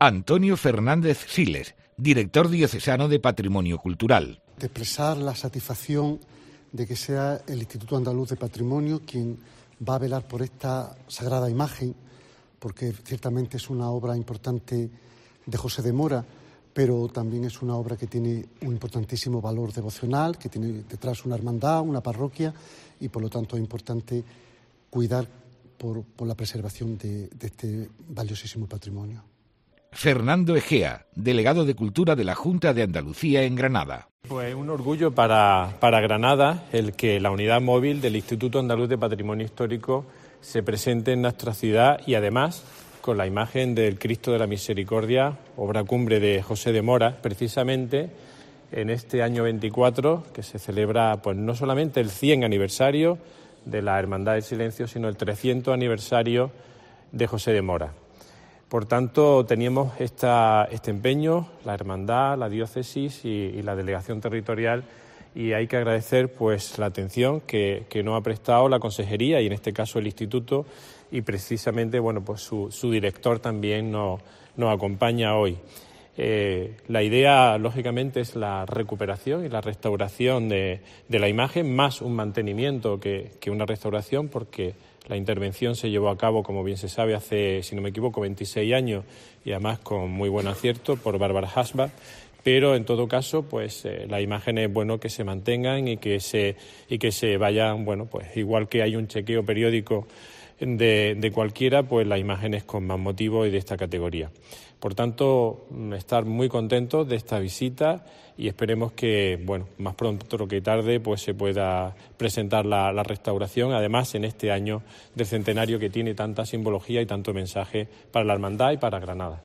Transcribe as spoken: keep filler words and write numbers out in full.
Antonio Fernández Siles, director diocesano de Patrimonio Cultural. De expresar la satisfacción de que sea el Instituto Andaluz de Patrimonio quien va a velar por esta sagrada imagen, porque ciertamente es una obra importante de José de Mora, pero también es una obra que tiene un importantísimo valor devocional, que tiene detrás una hermandad, una parroquia, y por lo tanto es importante cuidar por, por la preservación de, de este valiosísimo patrimonio. Fernando Egea, delegado de Cultura de la Junta de Andalucía en Granada. Pues un orgullo para, para Granada el que la unidad móvil del Instituto Andaluz de Patrimonio Histórico se presente en nuestra ciudad y además con la imagen del Cristo de la Misericordia, obra cumbre de José de Mora, precisamente en este año veinticuatro, que se celebra pues no solamente el cien aniversario de la Hermandad del Silencio, sino el trescientos aniversario de José de Mora. Por tanto, teníamos esta, este empeño, la hermandad, la diócesis y, y la delegación territorial, y hay que agradecer pues la atención que, que nos ha prestado la consejería y en este caso el instituto, y precisamente bueno pues su, su director también nos, nos acompaña hoy. Eh, la idea, lógicamente, es la recuperación y la restauración de, de la imagen, más un mantenimiento que, que una restauración, porque la intervención se llevó a cabo, como bien se sabe, hace, si no me equivoco, veintiséis años y además con muy buen acierto por Bárbara Hasbach, pero en todo caso, pues eh, la imagen es bueno que se mantengan y que se y que se vayan, bueno, pues igual que hay un chequeo periódico de, de cualquiera, pues las imágenes con más motivo y de esta categoría. Por tanto, estar muy contentos de esta visita y esperemos que, bueno, más pronto que tarde, pues se pueda presentar la, la restauración, además en este año del centenario que tiene tanta simbología y tanto mensaje para la hermandad y para Granada.